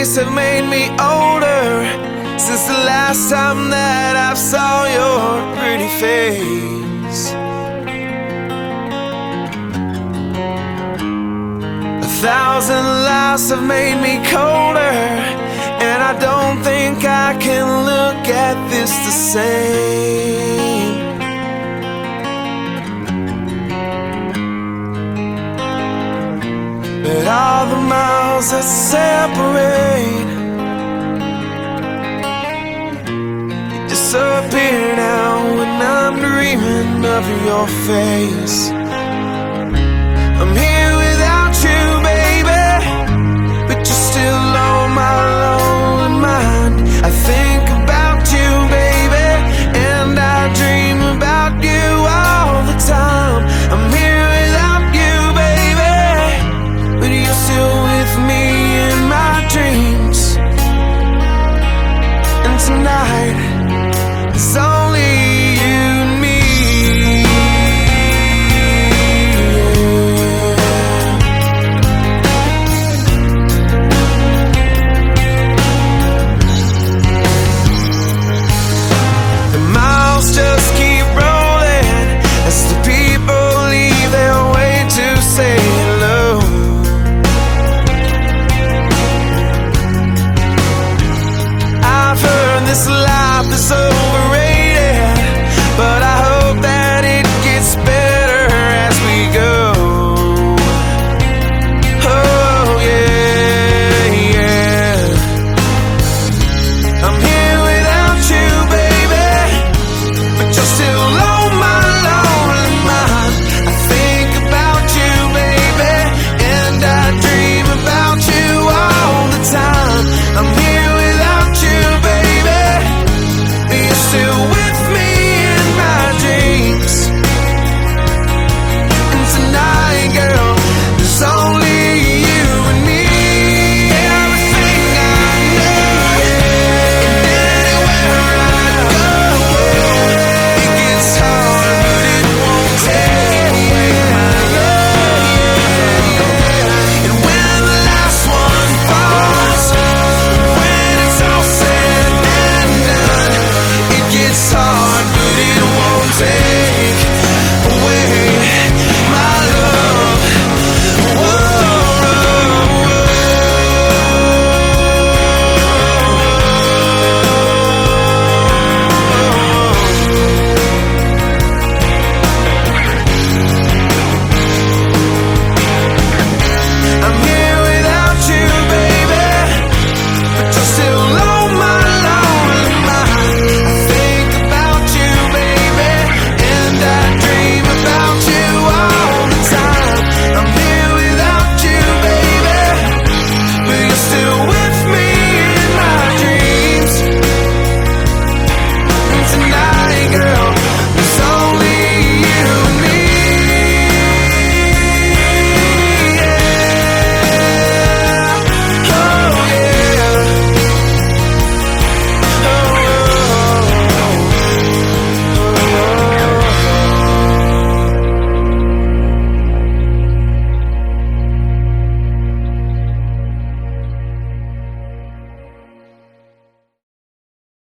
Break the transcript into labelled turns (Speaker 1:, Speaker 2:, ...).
Speaker 1: days have made me older since the last time that I saw your pretty face. 1,000 lives have made me colder, and I don't think I can look at this the same. But all the miles that separate disappear now when I'm dreaming of your face.